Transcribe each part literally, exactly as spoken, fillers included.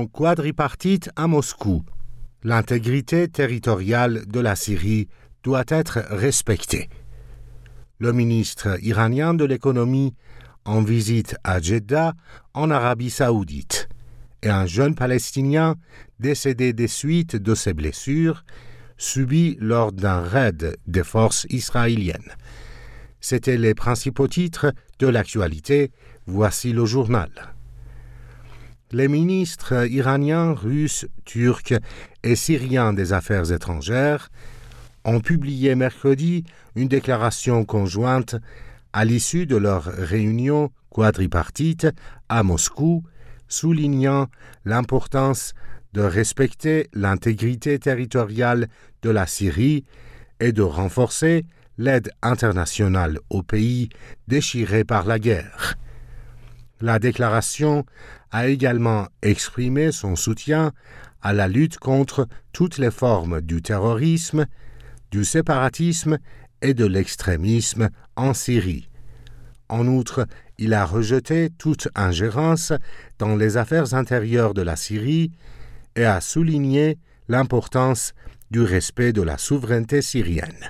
plan quadripartite à Moscou. L'intégrité territoriale de la Syrie doit être respectée. Le ministre iranien de l'économie en visite à Jeddah, en Arabie saoudite, et un jeune Palestinien décédé des suites de ses blessures subies lors d'un raid des forces israéliennes. C'étaient les principaux titres de l'actualité. Voici le journal. Les ministres iraniens, russes, turcs et syriens des Affaires étrangères ont publié mercredi une déclaration conjointe à l'issue de leur réunion quadripartite à Moscou, soulignant l'importance de respecter l'intégrité territoriale de la Syrie et de renforcer l'aide internationale aux pays déchirés par la guerre. La déclaration a également exprimé son soutien à la lutte contre toutes les formes du terrorisme, du séparatisme et de l'extrémisme en Syrie. En outre, il a rejeté toute ingérence dans les affaires intérieures de la Syrie et a souligné l'importance du respect de la souveraineté syrienne.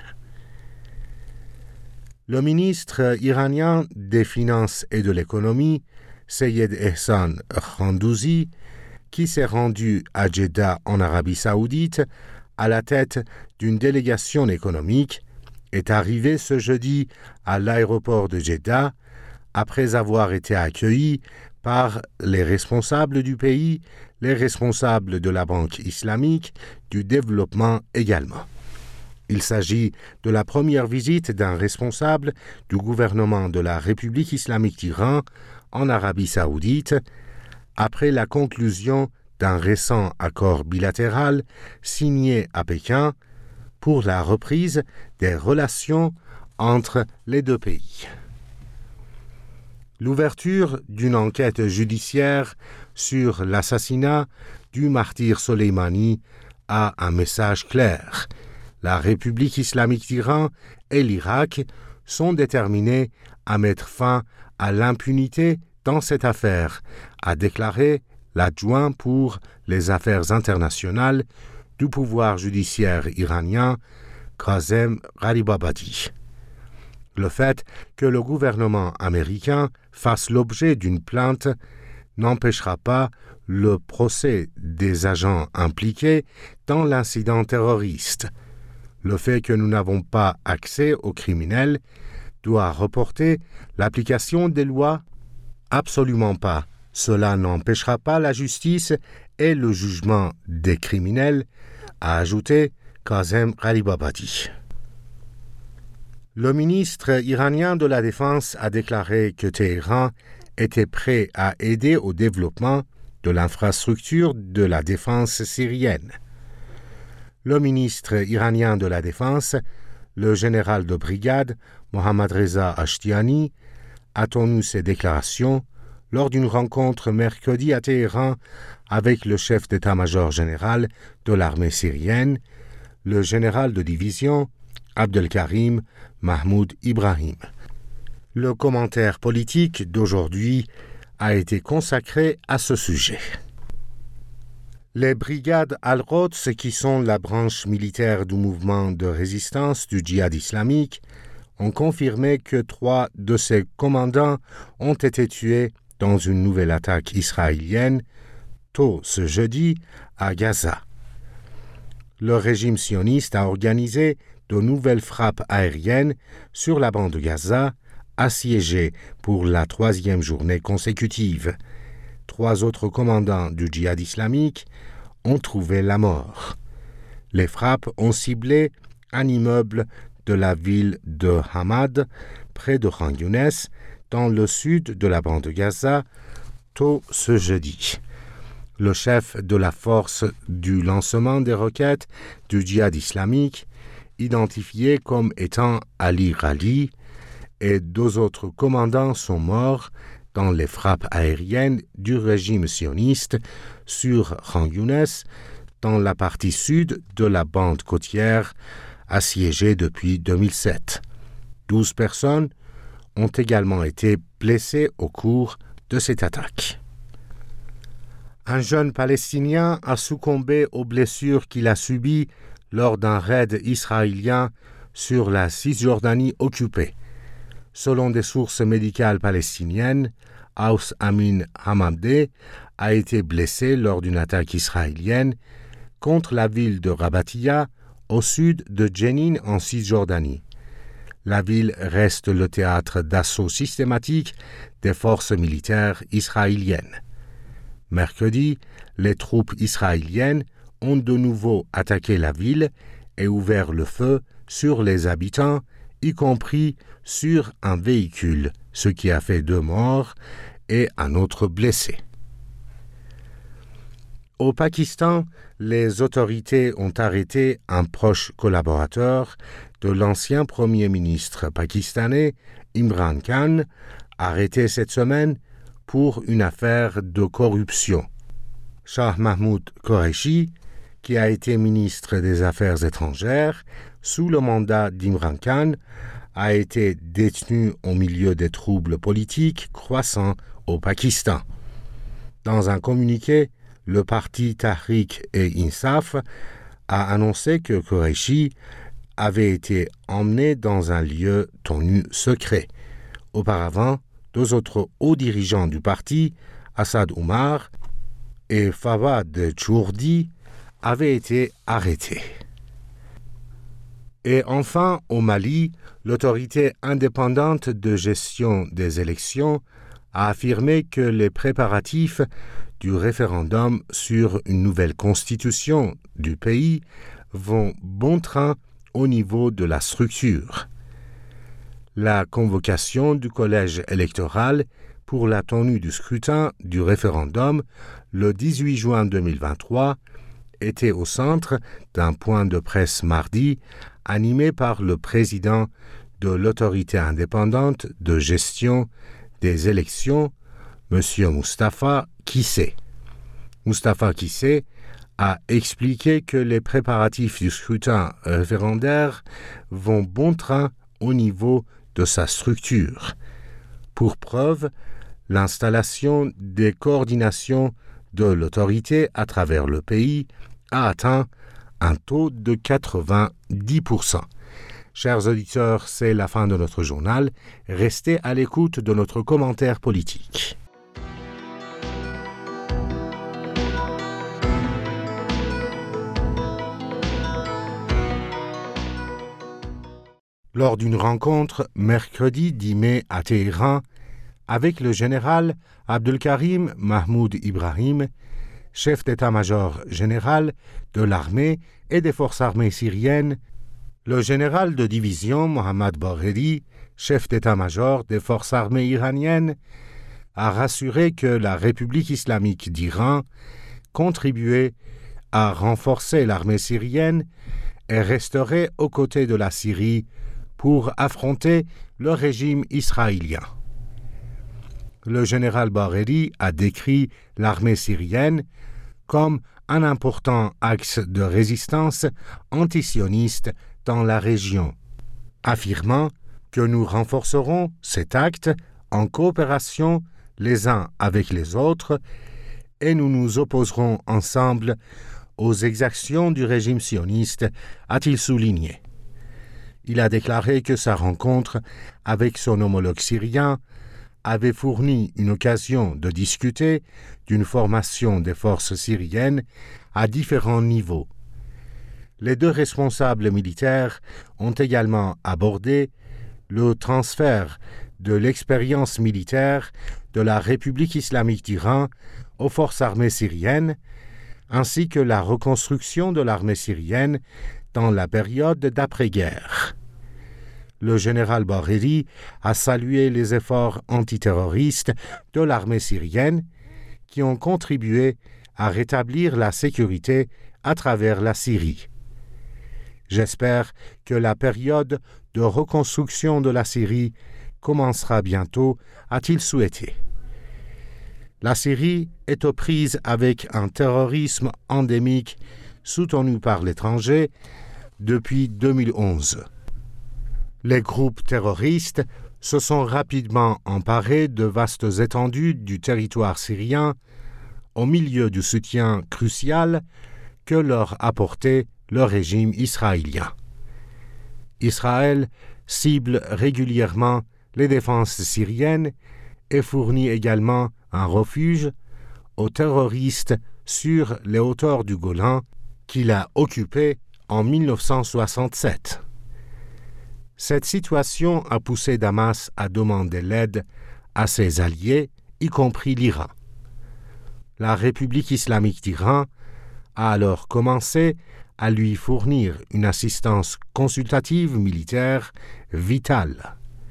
Le ministre iranien des Finances et de l'Économie, Seyed Ehsan Khandouzi, qui s'est rendu à Jeddah en Arabie saoudite à la tête d'une délégation économique, est arrivé ce jeudi à l'aéroport de Jeddah après avoir été accueilli par les responsables du pays, les responsables de la Banque islamique du développement également. Il s'agit de la première visite d'un responsable du gouvernement de la République islamique d'Iran en Arabie saoudite après la conclusion d'un récent accord bilatéral signé à Pékin pour la reprise des relations entre les deux pays. L'ouverture d'une enquête judiciaire sur l'assassinat du martyr Soleimani a un message clair. La République islamique d'Iran et l'Irak sont déterminés à mettre fin à l'impunité dans cette affaire, a déclaré l'adjoint pour les affaires internationales du pouvoir judiciaire iranien, Kazem Gharibabadi. Le fait que le gouvernement américain fasse l'objet d'une plainte n'empêchera pas le procès des agents impliqués dans l'incident terroriste. Le fait que nous n'avons pas accès aux criminels doit reporter l'application des lois? Absolument pas. Cela n'empêchera pas la justice et le jugement des criminels, a ajouté Kazem Gharibabadi. Le ministre iranien de la Défense a déclaré que Téhéran était prêt à aider au développement de l'infrastructure de la défense syrienne. Le ministre iranien de la Défense, le général de brigade Mohammad Reza Ashtiani, a tenu ces déclarations lors d'une rencontre mercredi à Téhéran avec le chef d'état-major général de l'armée syrienne, le général de division Abdelkarim Mahmoud Ibrahim. Le commentaire politique d'aujourd'hui a été consacré à ce sujet. Les brigades Al-Quds, qui sont la branche militaire du mouvement de résistance du djihad islamique, ont confirmé que trois de ses commandants ont été tués dans une nouvelle attaque israélienne tôt ce jeudi à Gaza. Le régime sioniste a organisé de nouvelles frappes aériennes sur la bande de Gaza, assiégée pour la troisième journée consécutive. Trois autres commandants du djihad islamique ont trouvé la mort. Les frappes ont ciblé un immeuble de la ville de Hamad, près de Khan Younes, dans le sud de la bande de Gaza, tôt ce jeudi. Le chef de la force du lancement des roquettes du djihad islamique, identifié comme étant Ali Ghali, et deux autres commandants sont morts dans les frappes aériennes du régime sioniste sur Khan Younes, dans la partie sud de la bande côtière assiégée depuis deux mille sept. Douze personnes ont également été blessées au cours de cette attaque. Un jeune Palestinien a succombé aux blessures qu'il a subies lors d'un raid israélien sur la Cisjordanie occupée. Selon des sources médicales palestiniennes, Aus Amin Hamamdeh a été blessé lors d'une attaque israélienne contre la ville de Rabatia, au sud de Jenin en Cisjordanie. La ville reste le théâtre d'assauts systématiques des forces militaires israéliennes. Mercredi, les troupes israéliennes ont de nouveau attaqué la ville et ouvert le feu sur les habitants, y compris sur un véhicule, ce qui a fait deux morts et un autre blessé. Au Pakistan, les autorités ont arrêté un proche collaborateur de l'ancien Premier ministre pakistanais Imran Khan, arrêté cette semaine pour une affaire de corruption. Shah Mahmoud Qureshi, qui a été ministre des Affaires étrangères sous le mandat d'Imran Khan, a été détenu au milieu des troubles politiques croissants au Pakistan. Dans un communiqué, le parti Tahrik et Insaf a annoncé que Qureshi avait été emmené dans un lieu tenu secret. Auparavant, deux autres hauts dirigeants du parti, Asad Umar et Fawad Chourdi, avaient été arrêtés. Et enfin, au Mali, l'autorité indépendante de gestion des élections a affirmé que les préparatifs du référendum sur une nouvelle constitution du pays vont bon train au niveau de la structure. La convocation du collège électoral pour la tenue du scrutin du référendum le dix-huit juin deux mille vingt-trois était au centre d'un point de presse mardi animé par le président de l'autorité indépendante de gestion des élections, M. Moustapha Kissé. Moustapha Kissé a expliqué que les préparatifs du scrutin référendaire vont bon train au niveau de sa structure. Pour preuve, l'installation des coordinations de l'autorité à travers le pays a atteint un taux de quatre-vingt-dix pour cent. Chers auditeurs, c'est la fin de notre journal. Restez à l'écoute de notre commentaire politique. Lors d'une rencontre mercredi dix mai à Téhéran avec le général Abdelkarim Mahmoud Ibrahim, chef d'état-major général de l'armée et des forces armées syriennes, le général de division Mohammad Bagheri, chef d'état-major des forces armées iraniennes, a rassuré que la République islamique d'Iran contribuait à renforcer l'armée syrienne et resterait aux côtés de la Syrie pour affronter le régime israélien. Le général Bagheri a décrit l'armée syrienne comme un important axe de résistance antisioniste dans la région, affirmant que nous renforcerons cet acte en coopération les uns avec les autres et nous nous opposerons ensemble aux exactions du régime sioniste, a-t-il souligné. Il a déclaré que sa rencontre avec son homologue syrien avait fourni une occasion de discuter d'une formation des forces syriennes à différents niveaux. Les deux responsables militaires ont également abordé le transfert de l'expérience militaire de la République islamique d'Iran aux forces armées syriennes, ainsi que la reconstruction de l'armée syrienne dans la période d'après-guerre. Le général Bagheri a salué les efforts antiterroristes de l'armée syrienne qui ont contribué à rétablir la sécurité à travers la Syrie. J'espère que la période de reconstruction de la Syrie commencera bientôt, a-t-il souhaité. La Syrie est aux prises avec un terrorisme endémique soutenu par l'étranger depuis deux mille onze. Les groupes terroristes se sont rapidement emparés de vastes étendues du territoire syrien au milieu du soutien crucial que leur apportait le régime israélien. Israël cible régulièrement les défenses syriennes et fournit également un refuge aux terroristes sur les hauteurs du Golan qu'il a occupées en mille neuf cent soixante-sept. Cette situation a poussé Damas à demander l'aide à ses alliés, y compris l'Iran. La République islamique d'Iran a alors commencé à lui fournir une assistance consultative militaire vitale.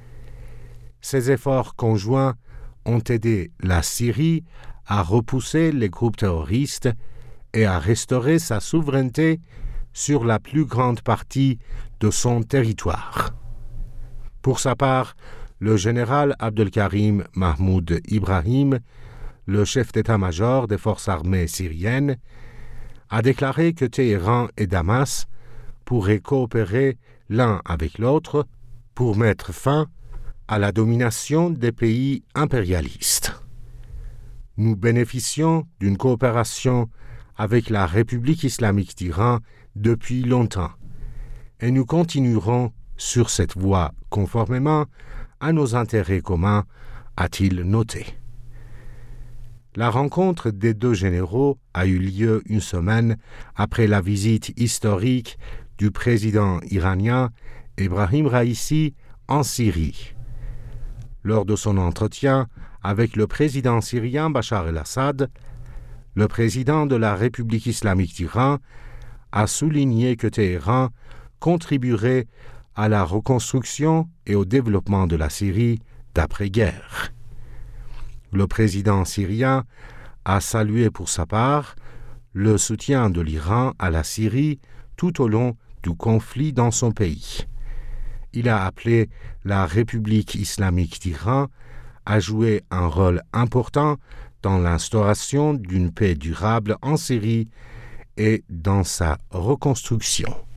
Ces efforts conjoints ont aidé la Syrie à repousser les groupes terroristes et à restaurer sa souveraineté sur la plus grande partie de son territoire. Pour sa part, le général Abdelkarim Mahmoud Ibrahim, le chef d'état-major des forces armées syriennes, a déclaré que Téhéran et Damas pourraient coopérer l'un avec l'autre pour mettre fin à la domination des pays impérialistes. Nous bénéficions d'une coopération avec la République islamique d'Iran depuis longtemps et nous continuerons sur cette voie conformément à nos intérêts communs, a-t-il noté. La rencontre des deux généraux a eu lieu une semaine après la visite historique du président iranien Ebrahim Raïssi en Syrie. Lors de son entretien avec le président syrien Bachar el-Assad, le président de la République islamique d'Iran a souligné que Téhéran contribuerait à la reconstruction et au développement de la Syrie d'après-guerre. Le président syrien a salué pour sa part le soutien de l'Iran à la Syrie tout au long du conflit dans son pays. Il a appelé la République islamique d'Iran à jouer un rôle important dans l'instauration d'une paix durable en Syrie et dans sa reconstruction.